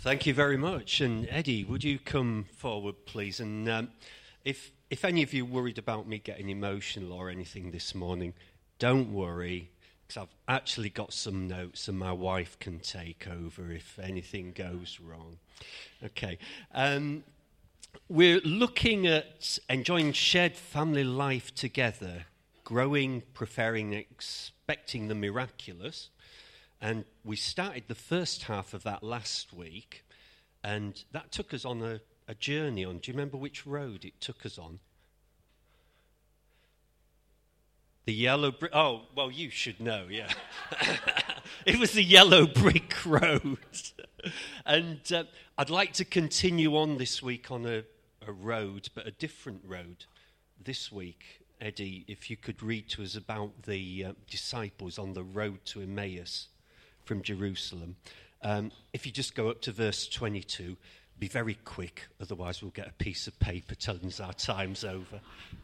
Thank you very much. And Eddie, would you come forward, please? And if any of you worried about me getting emotional or anything this morning, don't worry, because I've actually got some notes and my wife can take over if anything goes wrong. Okay. We're looking at enjoying shared family life together, growing, preferring, expecting the miraculous. And we started the first half of that last week, and that took us on a journey on. Do you remember which road it took us on? The yellow brick. Oh, well, you should know, yeah. It was the yellow brick road. And I'd like to continue on this week on a road, but a different road. This week, Eddie, if you could read to us about the disciples on the road to Emmaus from Jerusalem. If you just go up to verse 22, be very quick, otherwise we'll get a piece of paper telling us our time's over.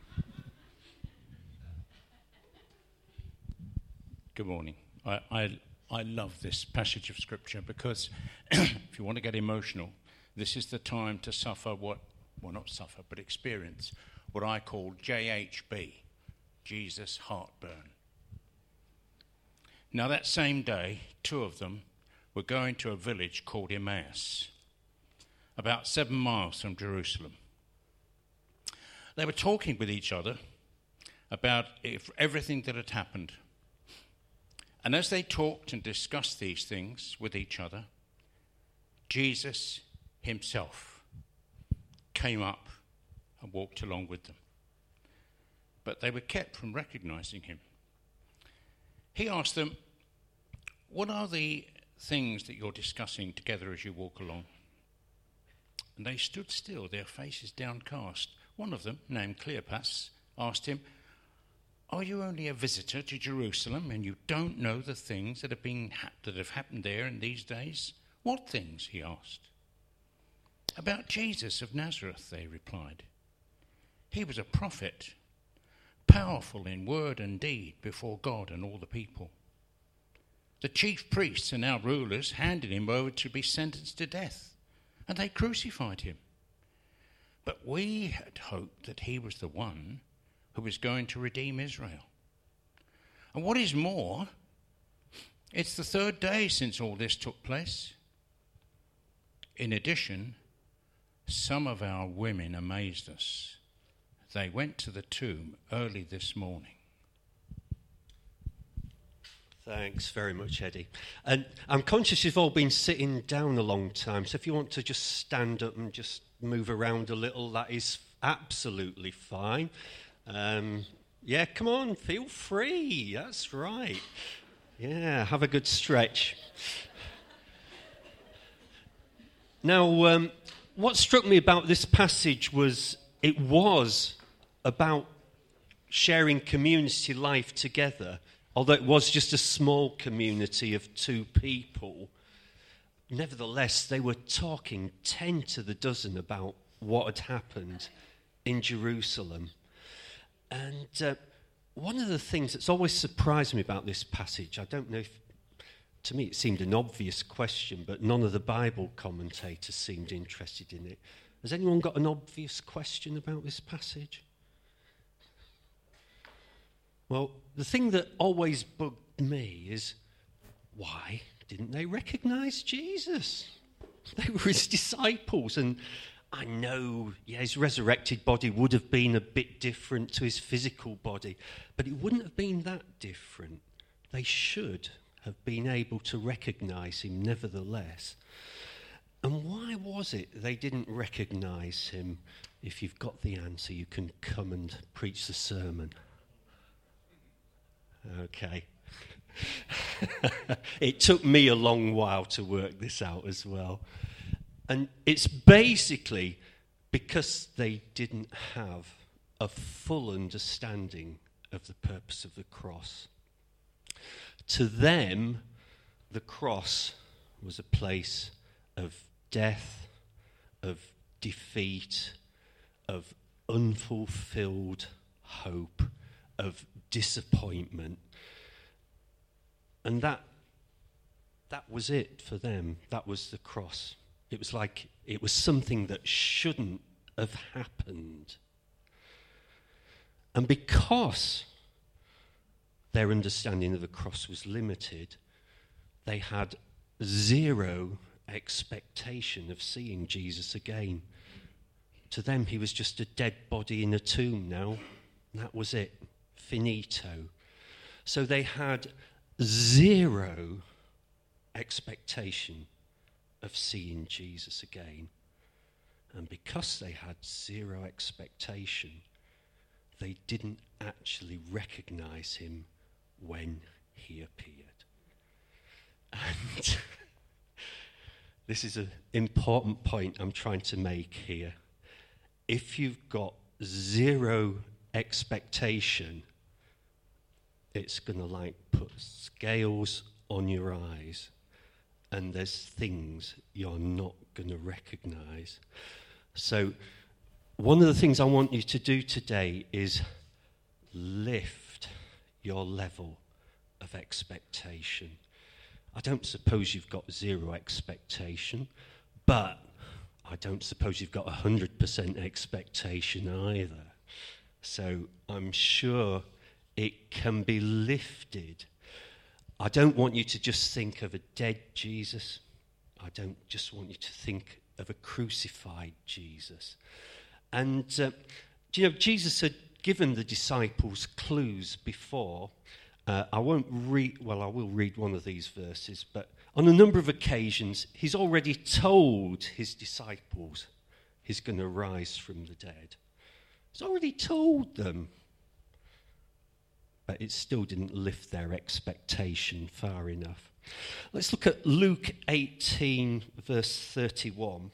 Good morning. I love this passage of Scripture because if you want to get emotional, this is the time to suffer not suffer, but experience what I call JHB, Jesus heartburn. Now that same day, two of them were going to a village called Emmaus, about 7 miles from Jerusalem. They were talking with each other about everything that had happened. And as they talked and discussed these things with each other, Jesus himself came up and walked along with them. But they were kept from recognizing him. He asked them, "What are the things that you're discussing together as you walk along?" And they stood still, their faces downcast. One of them, named Cleopas, asked him, "Are you only a visitor to Jerusalem and you don't know the things that have happened there in these days?" "What things?" he asked. "About Jesus of Nazareth," they replied. "He was a prophet, powerful in word and deed before God and all the people. The chief priests and our rulers handed him over to be sentenced to death, and they crucified him. But we had hoped that he was the one who was going to redeem Israel. And what is more, it's the third day since all this took place. In addition, some of our women amazed us. They went to the tomb early this morning." Thanks very much, Eddie. And I'm conscious you've all been sitting down a long time, so if you want to just stand up and just move around a little, that is absolutely fine. Yeah, come on, feel free. That's right. Yeah, have a good stretch. Now, what struck me about this passage was it was about sharing community life together. Although it was just a small community of two people, nevertheless, they were talking 10 to the dozen about what had happened in Jerusalem. And one of the things that's always surprised me about this passage, I don't know if, to me it seemed an obvious question, but none of the Bible commentators seemed interested in it. Has anyone got an obvious question about this passage? Well, the thing that always bugged me is, why didn't they recognize Jesus? They were his disciples, and I know, his resurrected body would have been a bit different to his physical body, but it wouldn't have been that different. They should have been able to recognize him nevertheless. And why was it they didn't recognize him? If you've got the answer, you can come and preach the sermon. Okay. It took me a long while to work this out as well. And it's basically because they didn't have a full understanding of the purpose of the cross. To them, the cross was a place of death, of defeat, of unfulfilled hope, of disappointment. And that was it for them. That was the cross. It was like it was something that shouldn't have happened. And because their understanding of the cross was limited, they had zero expectation of seeing Jesus again. To them, he was just a dead body in a tomb now. That was it. Finito. So they had zero expectation of seeing Jesus again. And because they had zero expectation, they didn't actually recognize him when he appeared. And this is an important point I'm trying to make here. If you've got zero expectation, it's going to put scales on your eyes, and there's things you're not going to recognize. So one of the things I want you to do today is lift your level of expectation. I don't suppose you've got zero expectation, but I don't suppose you've got 100% expectation either. So I'm sure it can be lifted. I don't want you to just think of a dead Jesus. I don't just want you to think of a crucified Jesus. And, Jesus had given the disciples clues before. I will read one of these verses, but on a number of occasions, he's already told his disciples he's going to rise from the dead. He's already told them. But it still didn't lift their expectation far enough. Let's look at Luke 18, verse 31.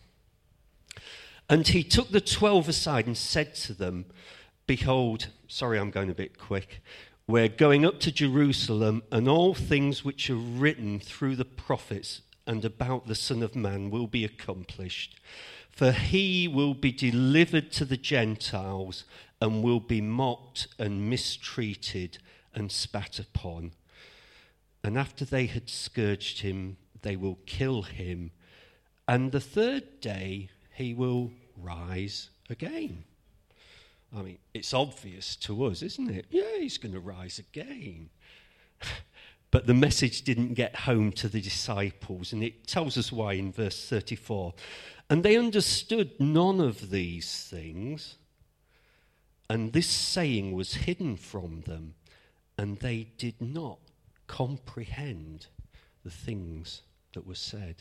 And he took the 12 aside and said to them, "Behold," sorry, I'm going a bit quick, "we're going up to Jerusalem, and all things which are written through the prophets and about the Son of Man will be accomplished. For he will be delivered to the Gentiles and will be mocked and mistreated and spat upon. And after they had scourged him, they will kill him. And the third day he will rise again." I mean, it's obvious to us, isn't it? Yeah, he's going to rise again. But the message didn't get home to the disciples, and it tells us why in verse 34. "And they understood none of these things, and this saying was hidden from them, and they did not comprehend the things that were said."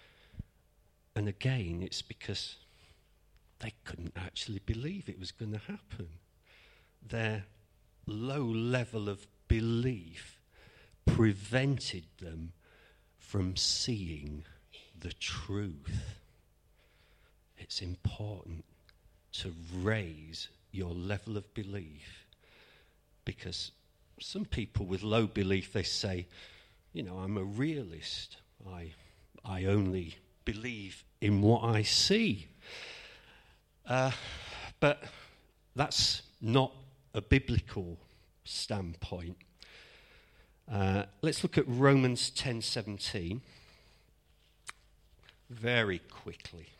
And again, it's because they couldn't actually believe it was going to happen. Their low level of belief prevented them from seeing the truth. It's important to raise your level of belief, because some people with low belief, they say, I'm a realist. I only believe in what I see. But that's not a biblical standpoint. Let's look at Romans 10:17 very quickly.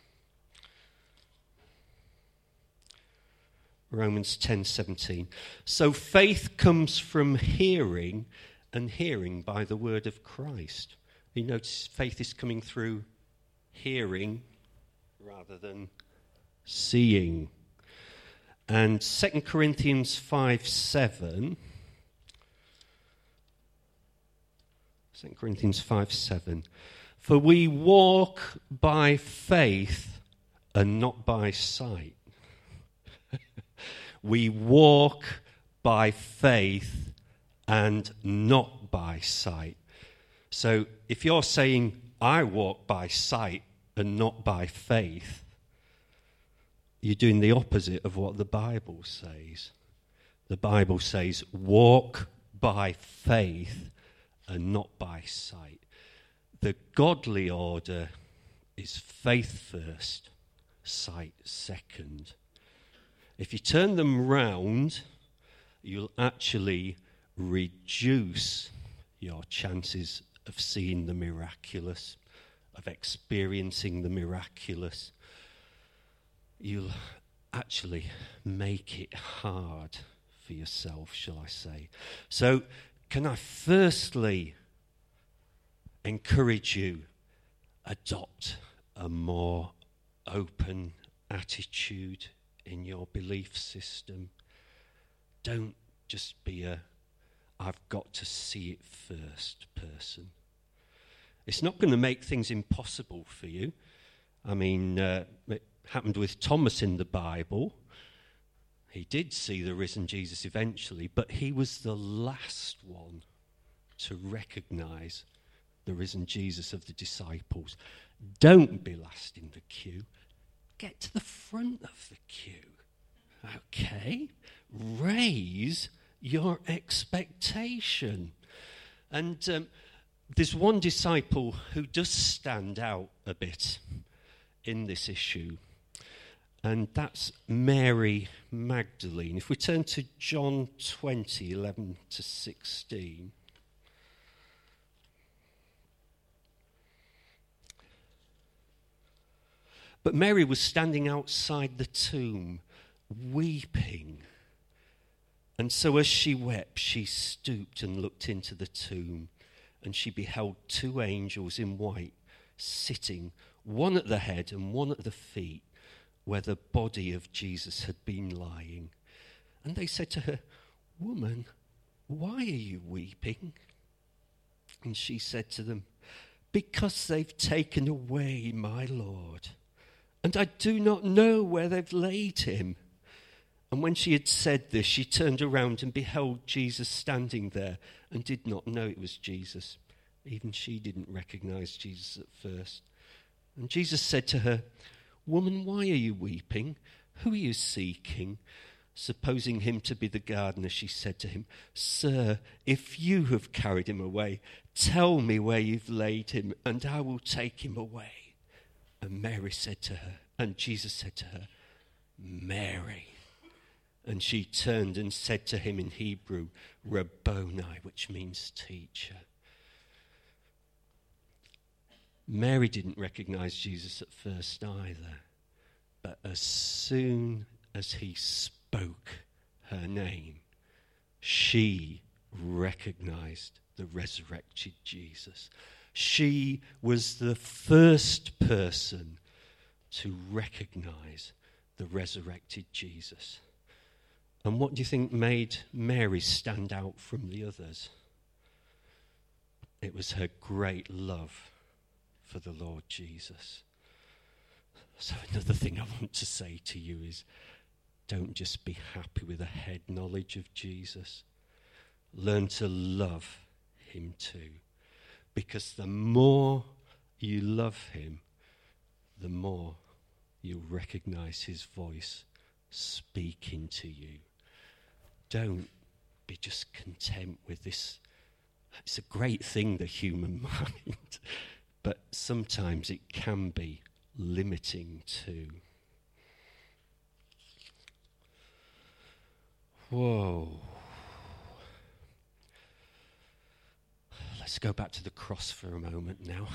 Romans 10:17. "So faith comes from hearing, and hearing by the word of Christ." You notice faith is coming through hearing rather than seeing. And 2 Corinthians 5:7. 2 Corinthians 5:7. "For we walk by faith and not by sight." We walk by faith and not by sight. So if you're saying, "I walk by sight and not by faith," you're doing the opposite of what the Bible says. The Bible says, walk by faith and not by sight. The godly order is faith first, sight second. If you turn them round, you'll actually reduce your chances of seeing the miraculous of experiencing the miraculous, you'll actually make it hard for yourself, shall I say. So, can I firstly encourage you, adopt a more open attitude in your belief system. Don't just be a I've got to see it first person. It's not going to make things impossible for you. I mean, it happened with Thomas in the Bible. He did see the risen Jesus eventually, but he was the last one to recognize the risen Jesus of the disciples. Don't be last in the queue. Get to the front of the queue. Okay? Raise your expectation. And there's one disciple who does stand out a bit in this issue, and that's Mary Magdalene. If we turn to John 20, 11 to 16. But Mary was standing outside the tomb, weeping. And so as she wept, she stooped and looked into the tomb, and she beheld two angels in white sitting, one at the head and one at the feet, where the body of Jesus had been lying. And they said to her, "Woman, why are you weeping?" And she said to them, "Because they've taken away my Lord, and I do not know where they've laid him." And when she had said this, she turned around and beheld Jesus standing there, and did not know it was Jesus. Even she didn't recognize Jesus at first. And Jesus said to her, "Woman, why are you weeping? Who are you seeking?" Supposing him to be the gardener, she said to him, "Sir, if you have carried him away, tell me where you've laid him, and I will take him away." And Mary said to her, and Jesus said to her, "Mary." And she turned and said to him in Hebrew, "Rabboni," which means teacher. Mary didn't recognize Jesus at first either. But as soon as he spoke her name, she recognized the resurrected Jesus. She was the first person to recognize the resurrected Jesus. And what do you think made Mary stand out from the others? It was her great love for the Lord Jesus. So another thing I want to say to you is, don't just be happy with a head knowledge of Jesus. Learn to love him too. Because the more you love him, the more you'll recognize his voice speaking to you. Don't be just content with this. It's a great thing, the human mind, but sometimes it can be limiting too. Whoa. Let's go back to the cross for a moment now.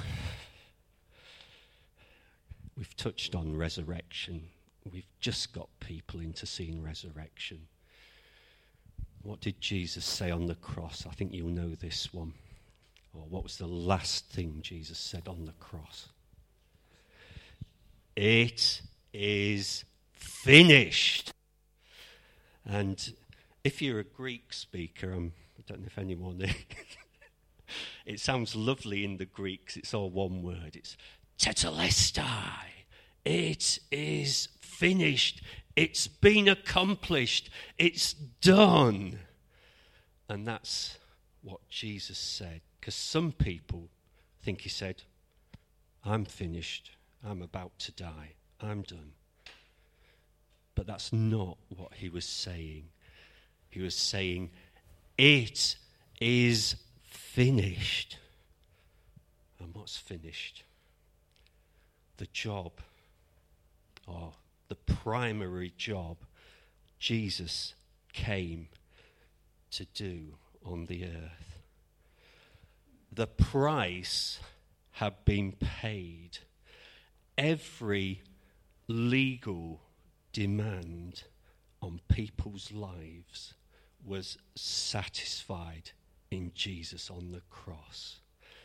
We've touched on resurrection. We've just got people into seeing resurrection. What did Jesus say on the cross? I think you'll know this one. Or what was the last thing Jesus said on the cross? It is finished. And if you're a Greek speaker, I don't know if anyone is, it sounds lovely in the Greek 'cause it's all one word. It's tetelestai. It is finished. It's been accomplished. It's done. And that's what Jesus said. Because some people think he said, "I'm finished. I'm about to die. I'm done." But that's not what he was saying. He was saying, it is finished. And what's finished? The job, or the primary job Jesus came to do on the earth. The price had been paid. Every legal demand on people's lives was satisfied in Jesus on the cross.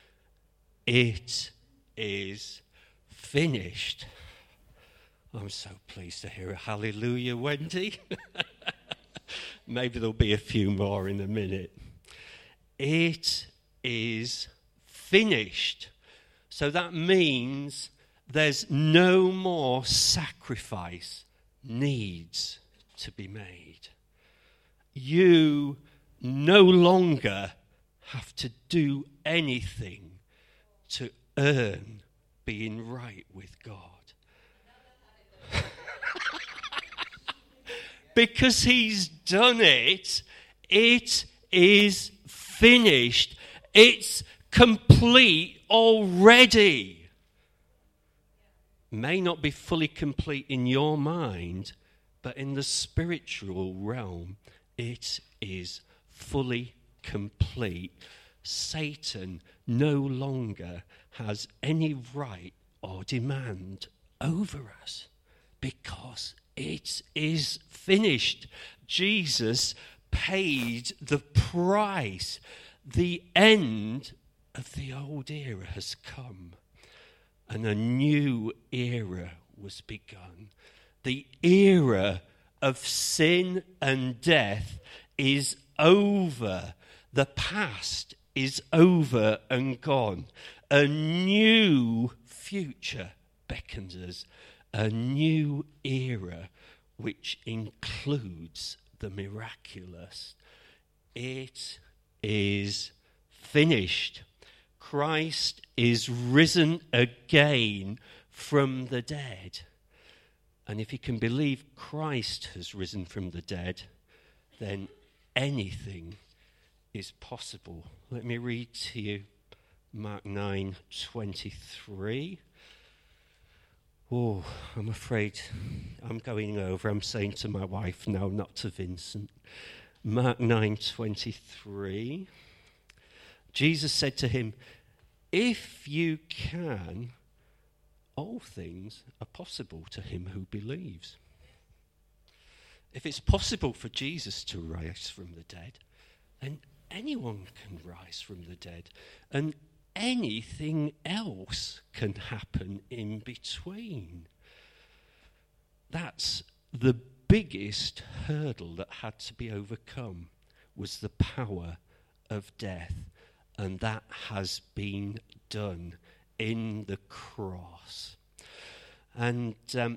It is finished. I'm so pleased to hear a hallelujah, Wendy. Maybe there'll be a few more in a minute. It is finished. So that means there's no more sacrifice needs to be made. You no longer have to do anything to earn being right with God. Because he's done it, it is finished. It's complete already. May not be fully complete in your mind, but in the spiritual realm, it is fully complete. Satan no longer has any right or demand over us because it is finished. Jesus paid the price. The end of the old era has come, and a new era was begun. The era of sin and death is over. The past is over and gone. A new future beckons us. A new era which includes the miraculous. It is finished. Christ is risen again from the dead. And if you can believe Christ has risen from the dead, then anything is possible. Let me read to you Mark 9:23. Oh, I'm afraid I'm going over. I'm saying to my wife now, not to Vincent. Mark 9:23. Jesus said to him, "If you can, all things are possible to him who believes." If it's possible for Jesus to rise from the dead, then anyone can rise from the dead. And anything else can happen in between. That's the biggest hurdle that had to be overcome, was the power of death. And that has been done in the cross. And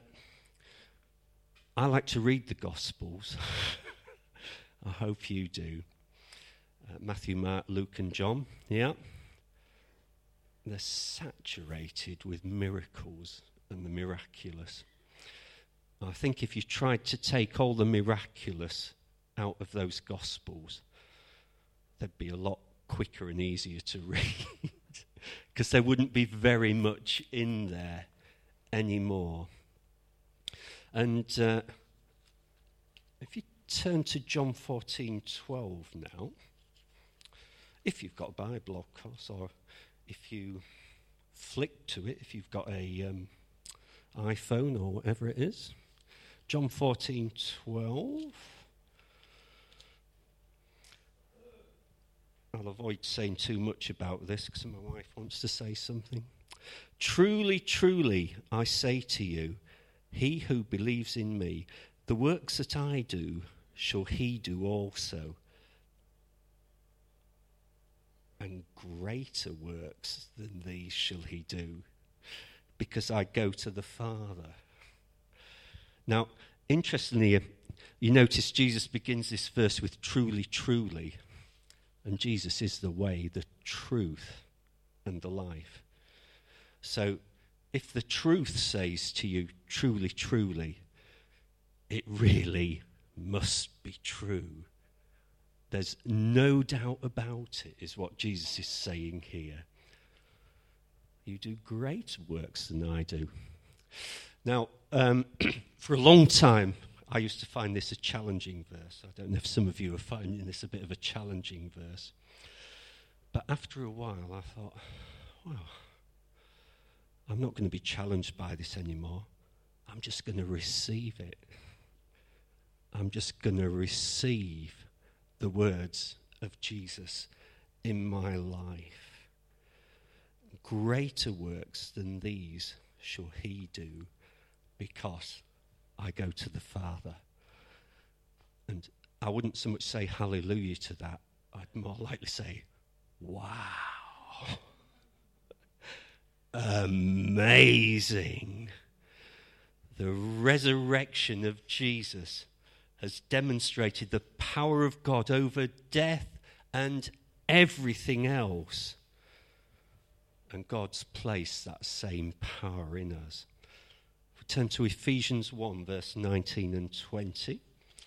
I like to read the Gospels. I hope you do. Matthew, Mark, Luke and John. Yeah. They're saturated with miracles and the miraculous. I think if you tried to take all the miraculous out of those Gospels, they'd be a lot quicker and easier to read because there wouldn't be very much in there anymore. And if you turn to John 14:12 now, if you've got a Bible, of course, or if you flick to it, if you've got a iPhone or whatever it is. John 14:12. I'll avoid saying too much about this because my wife wants to say something. "Truly, truly, I say to you, he who believes in me, the works that I do, shall he do also. And greater works than these shall he do, because I go to the Father." Now, interestingly, you notice Jesus begins this verse with "truly, truly." And Jesus is the way, the truth, and the life. So, if the truth says to you, "Truly, truly," it really must be true. There's no doubt about it, is what Jesus is saying here. You do greater works than I do. Now, for a long time, I used to find this a challenging verse. I don't know if some of you are finding this a bit of a challenging verse. But after a while, I thought, well, I'm not going to be challenged by this anymore. I'm just going to receive it. I'm just going to receive the words of Jesus in my life. Greater works than these shall he do, because I go to the Father. And I wouldn't so much say hallelujah to that. I'd more likely say, wow. Amazing. The resurrection of Jesus has demonstrated the power of God over death and everything else. And God's placed that same power in us. We turn to Ephesians 1, verse 19 and 20.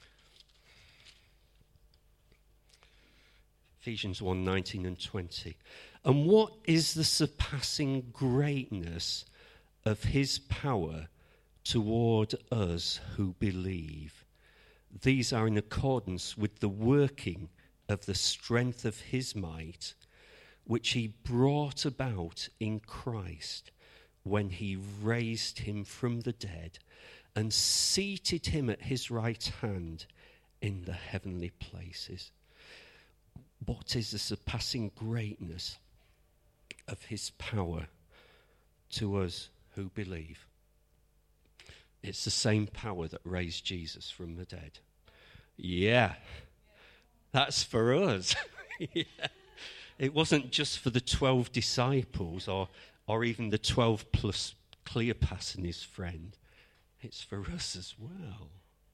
Ephesians 1, 19 and 20. And what is the surpassing greatness of his power toward us who believe? These are in accordance with the working of the strength of his might, which he brought about in Christ when he raised him from the dead and seated him at his right hand in the heavenly places. What is the surpassing greatness of his power to us who believe? It's the same power that raised Jesus from the dead. Yeah, that's for us. Yeah. It wasn't just for the 12 disciples or even the 12 plus Cleopas and his friend. It's for us as well.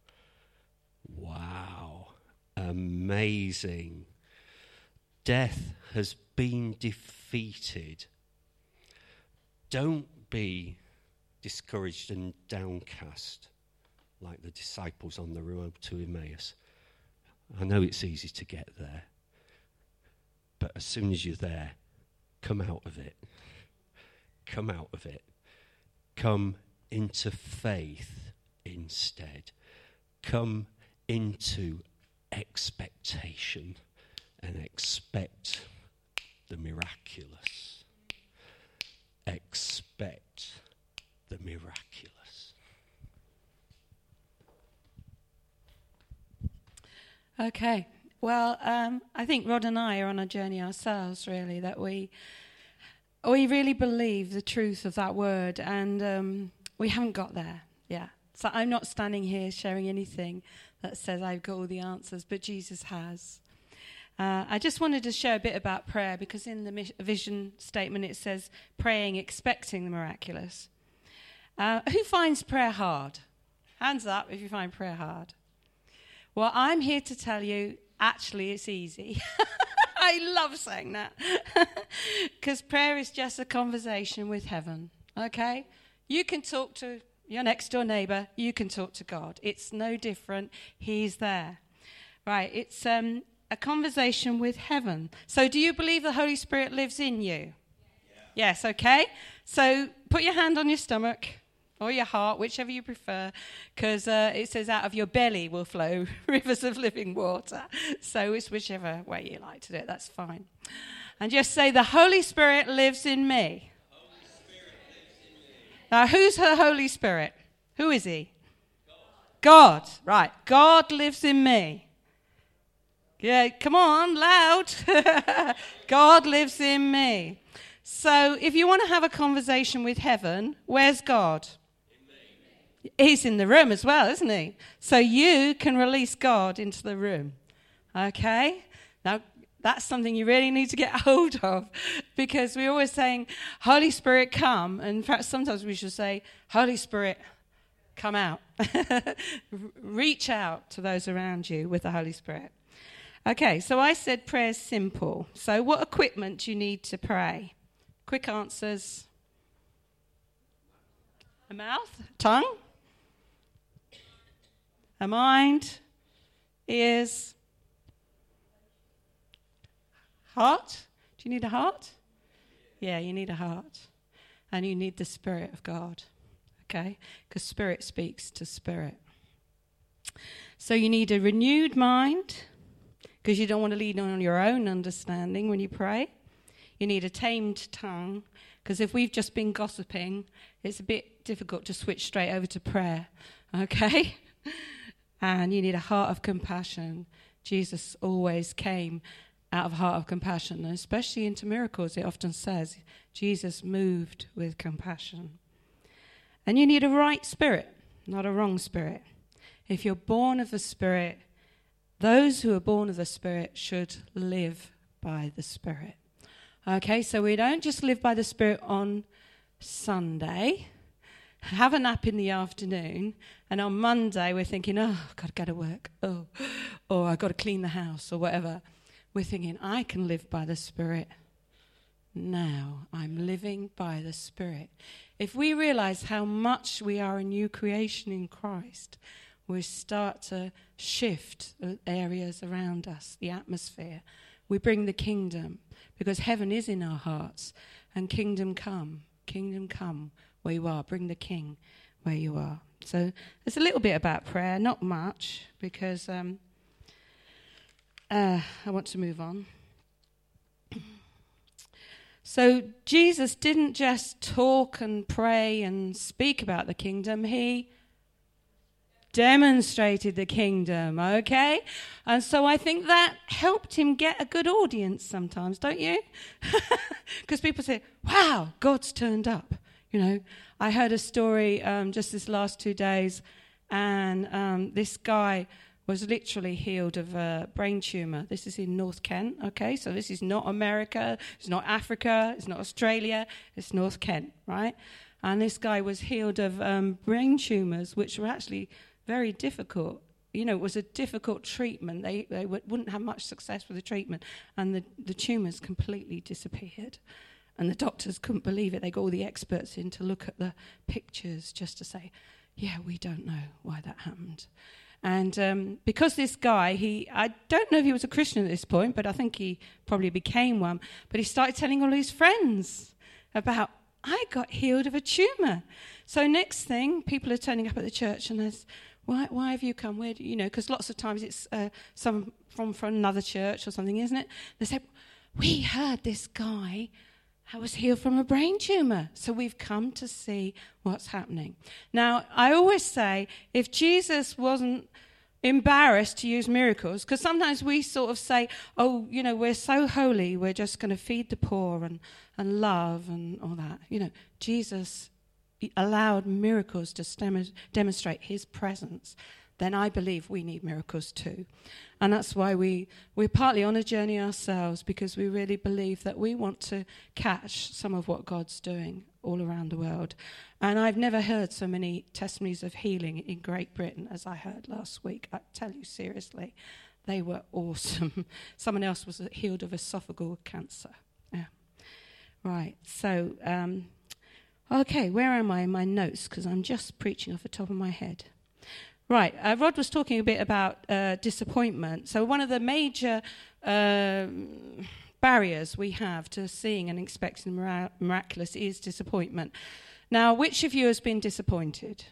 Wow. Amazing. Death has been defeated. Don't be discouraged and downcast like the disciples on the road to Emmaus. I know it's easy to get there, but as soon as you're there, come out of it. Come out of it. Come into faith instead. Come into expectation and expect the miraculous. Expect the miraculous. Okay. Well, I think Rod and I are on a journey ourselves, really, that we really believe the truth of that word, and we haven't got there. Yeah. So I'm not standing here sharing anything that says I've got all the answers, but Jesus has. I just wanted to share a bit about prayer, because in the vision statement it says praying, expecting the miraculous. Who finds prayer hard? Hands up if you find prayer hard. Well, I'm here to tell you, actually, it's easy. I love saying that. Because prayer is just a conversation with heaven, okay? You can talk to your next door neighbour. You can talk to God. It's no different. He's there. Right, it's a conversation with heaven. So do you believe the Holy Spirit lives in you? Yeah. Yes, okay. So put your hand on your stomach or your heart, whichever you prefer, because it says out of your belly will flow rivers of living water. So it's whichever way you like to do it, that's fine. And just say, the Holy Spirit lives in me. Holy Spirit lives in me. Now, who's the Holy Spirit? Who is he? God. Right. God lives in me. Yeah, come on, loud. God lives in me. So if you want to have a conversation with heaven, where's God? He's in the room as well, isn't he? So you can release God into the room. Okay? Now, that's something you really need to get hold of, because we're always saying, Holy Spirit, come. And in fact, sometimes we should say, Holy Spirit, come out. Reach out to those around you with the Holy Spirit. Okay, so I said prayer's simple. So what equipment do you need to pray? Quick answers. A mouth, tongue, a mind, ears, heart. Do you need a heart? Yeah, you need a heart. And you need the Spirit of God, okay? Because Spirit speaks to Spirit. So you need a renewed mind, because you don't want to lean on your own understanding when you pray. You need a tamed tongue, Because if we've just been gossiping, it's a bit difficult to switch straight over to prayer, okay? And you need a heart of compassion. Jesus always came out of a heart of compassion, and especially into miracles, it often says Jesus moved with compassion. And you need a right spirit, not a wrong spirit. If you're born of the Spirit, those who are born of the Spirit should live by the Spirit. Okay, so we don't just live by the Spirit on Sunday, have a nap in the afternoon, and on Monday we're thinking, oh, I've got to go to work, or I've got to clean the house, or whatever. We're thinking, I can live by the Spirit now. I'm living by the Spirit. If we realize how much we are a new creation in Christ, we start to shift areas around us, the atmosphere. We bring the kingdom, because heaven is in our hearts, and kingdom come where you are. Bring the king where you are. So there's a little bit about prayer, not much, because I want to move on. So Jesus didn't just talk and pray and speak about the kingdom. He demonstrated the kingdom, okay? And so I think that helped him get a good audience sometimes, don't you? Because people say, wow, God's turned up. You know, I heard a story just this last 2 days, and this guy was literally healed of a brain tumour. This is in North Kent, okay? So this is not America, it's not Africa, it's not Australia, it's North Kent, right? And this guy was healed of brain tumours, which were actually very difficult. You know, it was a difficult treatment. They wouldn't have much success with the treatment, and the tumours completely disappeared. And the doctors couldn't believe it. They got all the experts in to look at the pictures just to say, yeah, we don't know why that happened. And because this guy, I don't know if he was a Christian at this point, but I think he probably became one. But he started telling all his friends about, I got healed of a tumour. So next thing, people are turning up at the church and there's, why have you come? Where do you know? Because lots of times it's some from another church or something, isn't it? They say, we heard this guy was healed from a brain tumour, so we've come to see what's happening. Now, I always say, if Jesus wasn't embarrassed to use miracles, because sometimes we sort of say, oh, you know, we're so holy, we're just going to feed the poor and love and all that. You know, Jesus allowed miracles to demonstrate his presence. Then I believe we need miracles too. And that's why we're partly on a journey ourselves, because we really believe that we want to catch some of what God's doing all around the world. And I've never heard so many testimonies of healing in Great Britain as I heard last week. I tell you seriously, they were awesome. Someone else was healed of esophageal cancer. Yeah. Right, so, okay, where am I in my notes? Because I'm just preaching off the top of my head. Right, Rod was talking a bit about disappointment. So one of the major barriers we have to seeing and expecting the miraculous is disappointment. Now, which of you has been disappointed?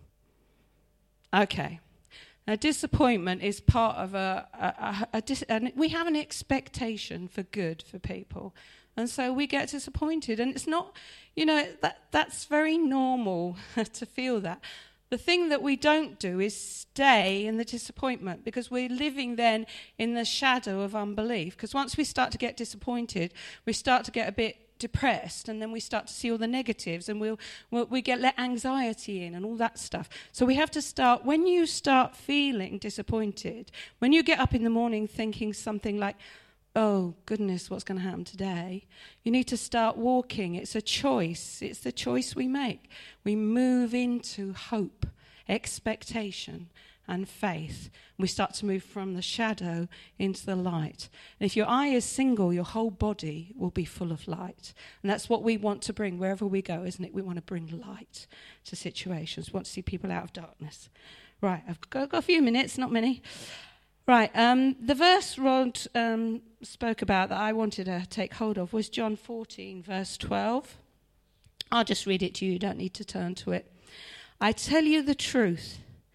Okay. Now, disappointment is part of we have an expectation for good for people. And so we get disappointed. And it's not, you know, that's very normal to feel that. The thing that we don't do is stay in the disappointment, because we're living then in the shadow of unbelief. Because once we start to get disappointed, we start to get a bit depressed, and then we start to see all the negatives, and we let anxiety in and all that stuff. So we have to start, when you start feeling disappointed, when you get up in the morning thinking something like, oh, goodness, what's going to happen today? You need to start walking. It's a choice. It's the choice we make. We move into hope, expectation, and faith. We start to move from the shadow into the light. And if your eye is single, your whole body will be full of light. And that's what we want to bring wherever we go, isn't it? We want to bring light to situations. We want to see people out of darkness. Right, I've got a few minutes, not many. Right, the verse Rod spoke about that I wanted to take hold of was John 14, verse 12. I'll just read it to you. You don't need to turn to it. I tell you the truth.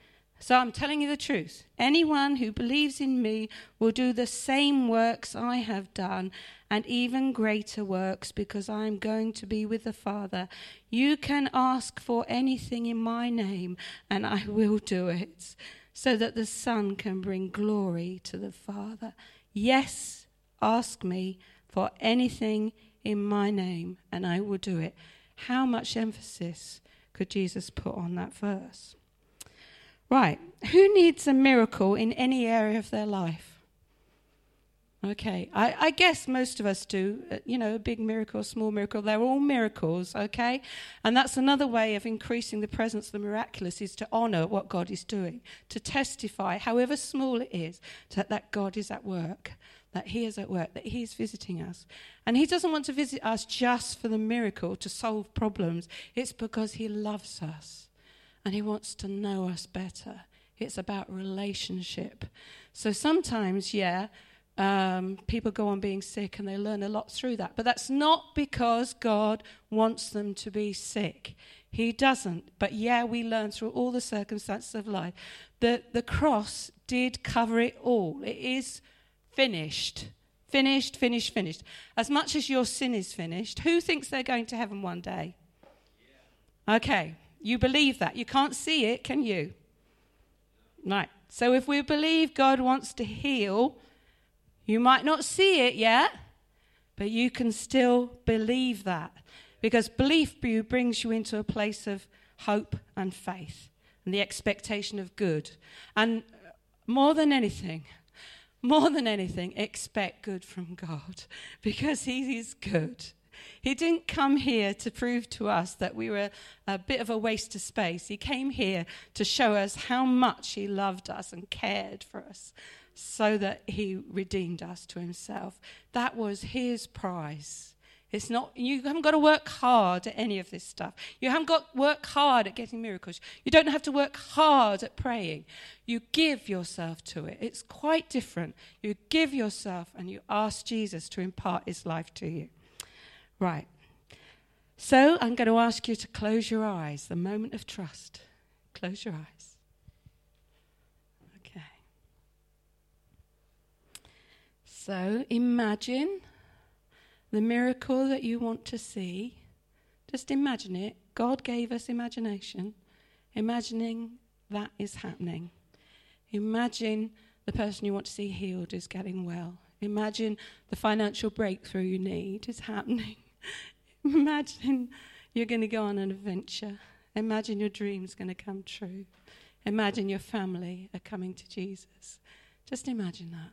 So I'm telling you the truth. Anyone who believes in me will do the same works I have done, and even greater works, because I am going to be with the Father. You can ask for anything in my name, and I will do it, so that the Son can bring glory to the Father. Yes, ask me for anything in my name, and I will do it. How much emphasis could Jesus put on that verse? Right, who needs a miracle in any area of their life? Okay, I guess most of us do, a big miracle, a small miracle, they're all miracles, okay? And that's another way of increasing the presence of the miraculous, is to honour what God is doing, to testify, however small it is, that God is at work, that he is at work, that he is visiting us. And he doesn't want to visit us just for the miracle, to solve problems. It's because he loves us. And he wants to know us better. It's about relationship. So sometimes, people go on being sick and they learn a lot through that. But that's not because God wants them to be sick. He doesn't. But we learn through all the circumstances of life. The cross did cover it all. It is finished. Finished. As much as your sin is finished, who thinks they're going to heaven one day? Okay. You believe that. You can't see it, can you? Right. So if we believe God wants to heal, you might not see it yet, but you can still believe that. Because belief brings you into a place of hope and faith and the expectation of good. And more than anything, expect good from God, because he is good. He didn't come here to prove to us that we were a bit of a waste of space. He came here to show us how much he loved us and cared for us, so that he redeemed us to himself. That was his prize. It's not, you haven't got to work hard at any of this stuff. You haven't got to work hard at getting miracles. You don't have to work hard at praying. You give yourself to it. It's quite different. You give yourself and you ask Jesus to impart his life to you. Right. So I'm going to ask you to close your eyes. The moment of trust. Close your eyes. Okay. So imagine the miracle that you want to see. Just imagine it. God gave us imagination. Imagining that is happening. Imagine the person you want to see healed is getting well. Imagine the financial breakthrough you need is happening. Imagine you're going to go on an adventure. Imagine your dream's going to come true. Imagine your family are coming to Jesus. Just imagine that.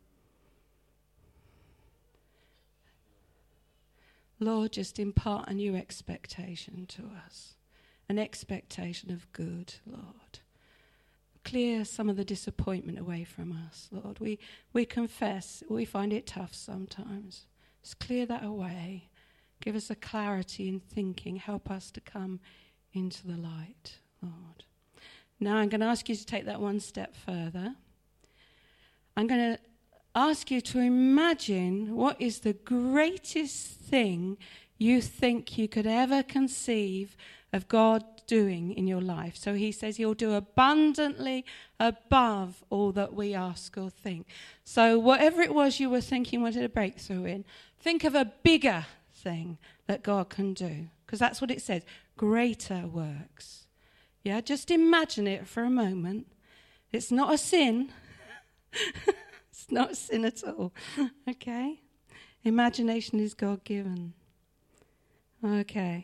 Lord, just impart a new expectation to us. An expectation of good, Lord. Clear some of the disappointment away from us, Lord. We confess we find it tough sometimes. Just clear that away. Give us a clarity in thinking. Help us to come into the light, Lord. Now I'm going to ask you to take that one step further. I'm going to ask you to imagine what is the greatest thing you think you could ever conceive of God doing in your life. So he says he'll do abundantly above all that we ask or think. So whatever it was you were thinking wanted a breakthrough in, think of a bigger thing that God can do. Because that's what it says, greater works. Yeah, just imagine it for a moment. It's not a sin. It's not a sin at all. Okay? Imagination is God-given. Okay.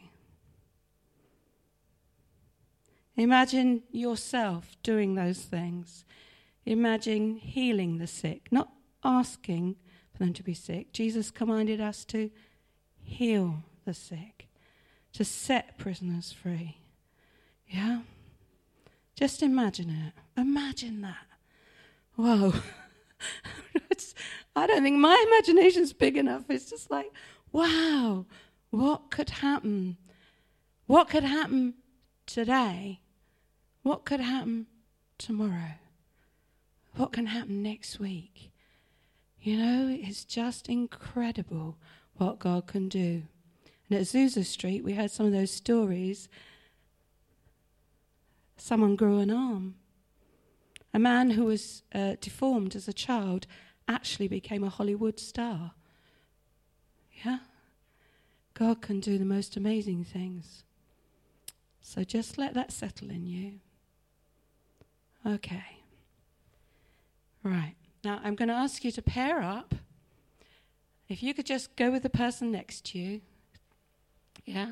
Imagine yourself doing those things. Imagine healing the sick, not asking for them to be sick. Jesus commanded us to heal the sick, to set prisoners free. Yeah? Just imagine it. Imagine that. Whoa. I don't think my imagination's big enough. It's just like, wow, what could happen? What could happen today? What could happen tomorrow? What can happen next week? You know, it's just incredible what God can do. And at Azusa Street, we heard some of those stories. Someone grew an arm. A man who was deformed as a child actually became a Hollywood star. Yeah? God can do the most amazing things. So just let that settle in you. Okay. Right. Now I'm going to ask you to pair up. If you could just go with the person next to you. Yeah?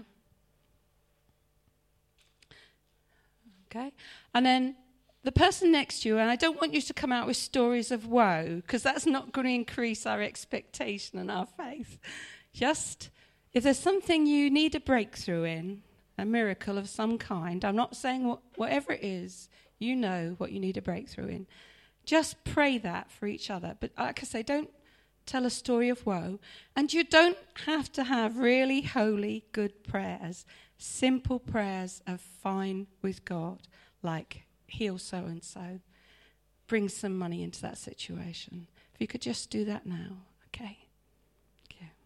Okay. And then the person next to you, and I don't want you to come out with stories of woe, because that's not going to increase our expectation and our faith. Just, if there's something you need a breakthrough in, a miracle of some kind, I'm not saying whatever it is, you know what you need a breakthrough in. Just pray that for each other. But like I say, don't tell a story of woe. And you don't have to have really holy, good prayers. Simple prayers are fine with God, like heal so-and-so, bring some money into that situation. If you could just do that now, okay?